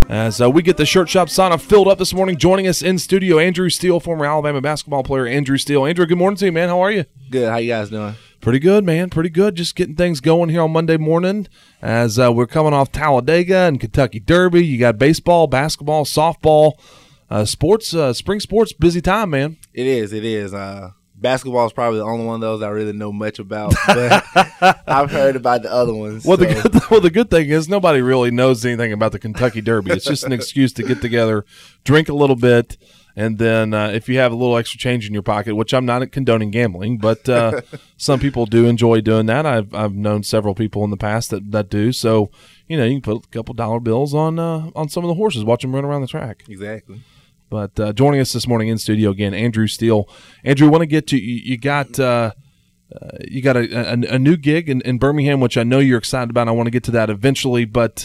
As we get the shirt shop sauna filled up this morning, joining us in studio, Andrew Steele, former Alabama basketball player Andrew Steele. Andrew, good morning to you, man. How are you? Good. How you guys doing? Pretty good, man. Pretty good. Just getting things going here on Monday morning as we're coming off Talladega and Kentucky Derby. You got baseball, basketball, softball, sports, spring sports, busy time, man. It is. Basketball is probably the only one of those I really know much about, but I've heard about the other ones. Well, the good thing is nobody really knows anything about the Kentucky Derby. It's just an excuse to get together, drink a little bit, and then if you have a little extra change in your pocket, which I'm not condoning gambling, but some people do enjoy doing that. I've known several people in the past that do. So, you can put a couple dollar bills on some of the horses, watch them run around the track. Exactly. But joining us this morning in studio again, Andrew Steele. Andrew, I want to get to you got a new gig in Birmingham, which I know you're excited about. I want to get to that eventually, but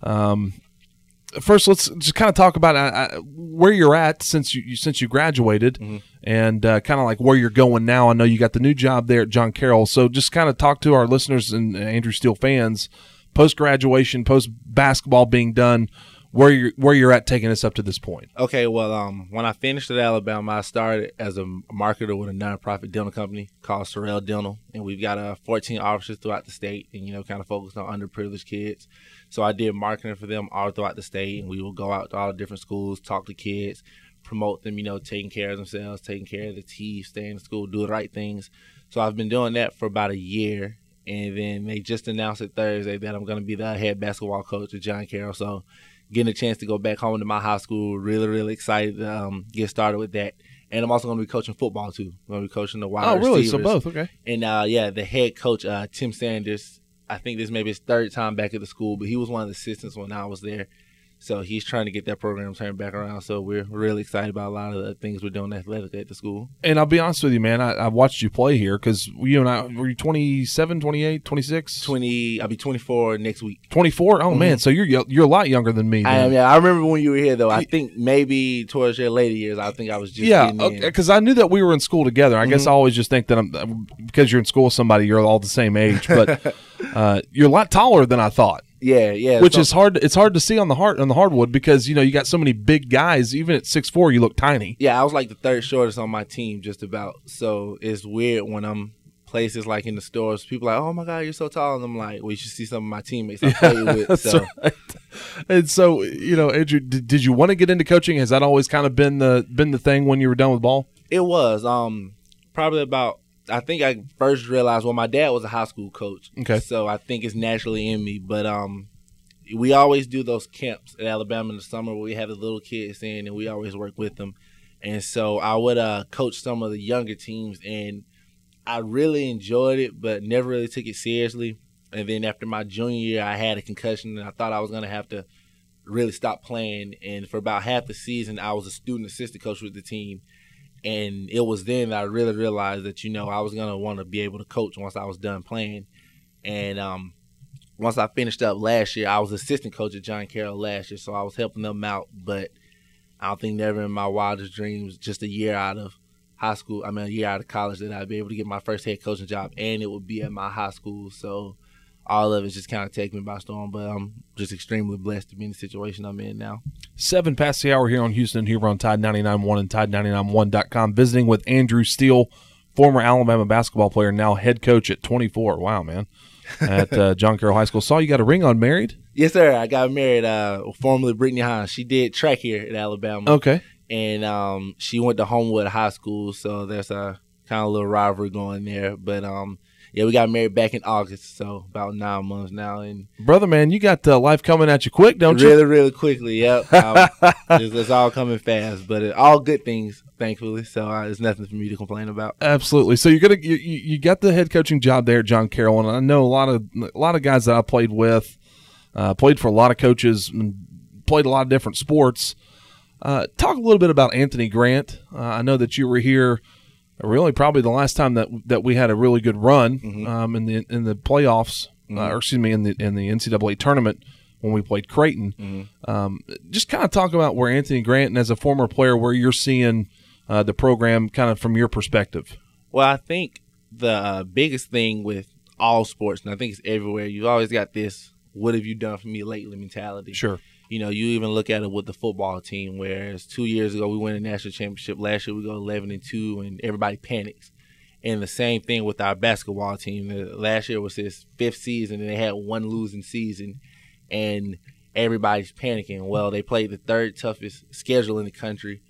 first let's just kind of talk about where you're at since you graduated, and kind of like where you're going now. I know you got the new job there at John Carroll, so just kind of talk to our listeners and Andrew Steele fans post graduation, post basketball being done. Where you're at taking us up to this point. Okay, well, when I finished at Alabama, I started as a marketer with a nonprofit dental company called Sorrell Dental, and we've got 14 offices throughout the state, and kind of focused on underprivileged kids. So I did marketing for them all throughout the state, and we will go out to all the different schools, talk to kids, promote them, taking care of themselves, taking care of the teeth, staying in school, do the right things. So I've been doing that for about a year, and then they just announced it Thursday that I'm going to be the head basketball coach at John Carroll. So getting a chance to go back home to my high school, really, really excited to get started with that. And I'm also going to be coaching football, too. I'm going to be coaching the wide receivers. Oh, really? So both, okay. And, the head coach, Tim Sanders, I think this may be his third time back at the school, but he was one of the assistants when I was there. So he's trying to get that program turned back around. So we're really excited about a lot of the things we're doing athletically at the school. And I'll be honest with you, man, I watched you play here because you and I, were you 27, 28, 26? I'll be 24 next week. 24? Oh, man, so you're a lot younger than me. I am, yeah. I remember when you were here, though. I think maybe towards your later years, I think I was just getting in. Because I knew that we were in school together. I guess I always just think that because you're in school with somebody, you're all the same age. But you're a lot taller than I thought. Yeah. Which is hard. It's hard to see on the hardwood because you got so many big guys. Even at 6'4", you look tiny. Yeah, I was like the third shortest on my team, just about. So it's weird when I'm places like in the stores. People are like, "Oh my God, you're so tall," and I'm like, "Well, you should see some of my teammates I play with." That's so. Right. And so Andrew, did you want to get into coaching? Has that always kind of been the thing when you were done with ball? It was probably about. I think I first realized, my dad was a high school coach. Okay. So I think it's naturally in me. But we always do those camps at Alabama in the summer where we have the little kids in, and we always work with them. And so I would coach some of the younger teams, and I really enjoyed it, but never really took it seriously. And then after my junior year, I had a concussion, and I thought I was going to have to really stop playing. And for about half the season, I was a student assistant coach with the team. And it was then that I really realized that, I was going to want to be able to coach once I was done playing. And once I finished up last year, I was assistant coach at John Carroll last year, so I was helping them out. But I don't think never in my wildest dreams, just a year out of college, that I'd be able to get my first head coaching job, and it would be at my high school. So all of it's just kind of taken me by storm, but I'm just extremely blessed to be in the situation I'm in now. 7 past the hour here on Houston, here on Tide 99.1 and Tide991.com, visiting with Andrew Steele, former Alabama basketball player, now head coach at 24. Wow, man, at John Carroll High School. Saw you got a ring on. Married? Yes, sir. I got married, formerly Brittany Hines. She did track here at Alabama. Okay. And she went to Homewood High School, so there's a kind of little rivalry going there. But yeah, we got married back in August, so about 9 months now. And brother, man, you got life coming at you quick, don't you? Really, really quickly, yep. It's all coming fast, but all good things, thankfully. So there's nothing for me to complain about. Absolutely. So you got the head coaching job there at John Carroll, and I know a lot of guys that I played with, played for a lot of coaches, and played a lot of different sports. Talk a little bit about Anthony Grant. I know that you were here. Really, probably the last time that we had a really good run in the playoffs, or excuse me, in the NCAA tournament when we played Creighton. Just kind of talk about where Anthony Grant, and as a former player, where you're seeing the program kind of from your perspective. Well, I think the biggest thing with all sports, and I think it's everywhere, you've always got this "what have you done for me lately" mentality. Sure. You know, you even look at it with the football team, whereas 2 years ago we won a national championship. Last year we go 11-2, and everybody panics. And the same thing with our basketball team. Last year was his 5th season, and they had one losing season, and everybody's panicking. Well, they played the 3rd toughest schedule in the country,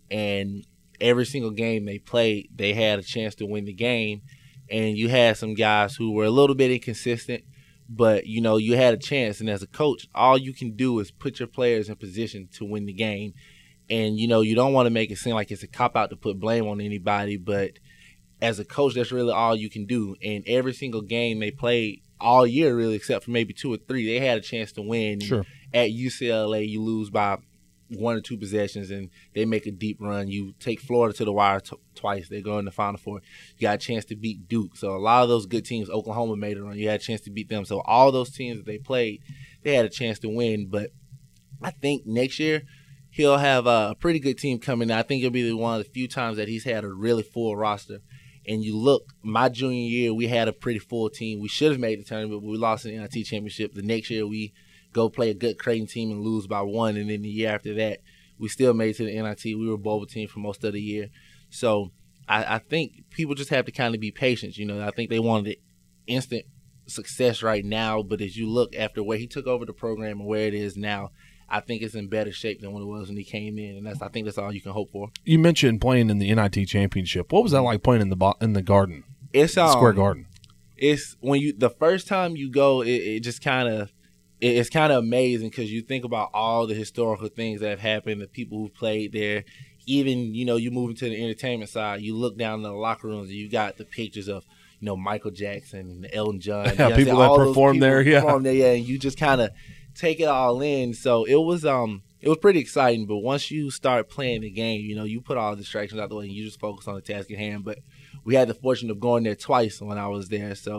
and every single game they played, they had a chance to win the game. And you had some guys who were a little bit inconsistent, but, you know, you had a chance. And as a coach, all you can do is put your players in position to win the game. And, you know, you don't want to make it seem like it's a cop-out to put blame on anybody, but as a coach, that's really all you can do. And every single game they played all year, really, except for maybe 2 or 3, they had a chance to win. Sure. At UCLA, you lose by 1 or 2 possessions, and they make a deep run. You take Florida to the wire twice. They go in the Final Four. You got a chance to beat Duke. So a lot of those good teams, Oklahoma made a run. You had a chance to beat them. So all those teams that they played, they had a chance to win. But I think next year he'll have a pretty good team coming. I think it'll be one of the few times that he's had a really full roster. And you look, my junior year, we had a pretty full team. We should have made the tournament, but we lost in the NIT championship. The next year, we go play a good Creighton team and lose by 1. And then the year after that, we still made it to the NIT. We were a bowl team for most of the year. So I think people just have to kind of be patient. You know, I think they wanted instant success right now. But as you look after where he took over the program and where it is now, I think it's in better shape than when it was when he came in, and I think that's all you can hope for. You mentioned playing in the NIT championship. What was that like playing in the Garden? It's Square Garden. It's when the first time you go, it just kind of it's kind of amazing because you think about all the historical things that have happened, the people who played there. Even, you know, you move into the entertainment side, you look down in the locker rooms and you got the pictures of, you know, Michael Jackson and Elton John. Yeah, people that performed there. Yeah, and you just kind of take it all in. So it was pretty exciting. But once you start playing the game, you know, you put all the distractions out the way and you just focus on the task at hand. But we had the fortune of going there twice when I was there, so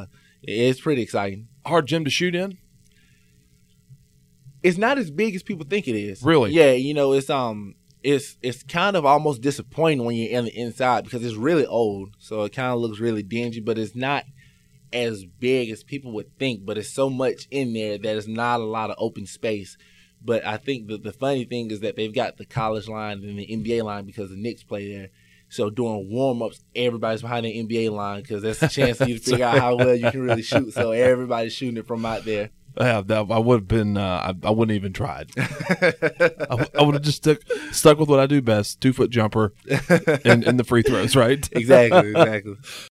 it's pretty exciting. Hard gym to shoot in? It's not as big as people think it is. Really? Yeah, you know, it's kind of almost disappointing when you're in the inside because it's really old, so it kind of looks really dingy, but it's not as big as people would think, but it's so much in there that there's not a lot of open space. But I think the funny thing is that they've got the college line and the NBA line because the Knicks play there. So during warm-ups, everybody's behind the NBA line because that's a chance for you to figure out how well you can really shoot. So everybody's shooting it from out there. Yeah, I would have been. I wouldn't even tried. I would have just stuck with what I do best: 2-foot jumper and the free throws. Right? Exactly.